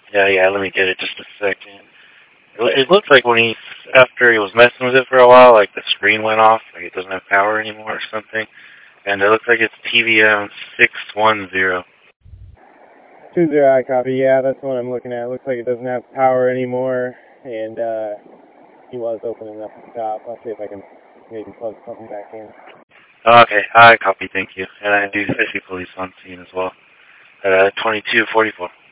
Yeah, let me get it just a second. It looked like after he was messing with it for a while, like the screen went off, like it doesn't have power anymore or something. And it looks like it's TVM 610. 20, I copy. Yeah, that's what I'm looking at. It looks like it doesn't have power anymore, and he was opening up at the top. I'll see if I can maybe plug something back in. Okay, I copy, thank you. And I see police on scene as well. 2244.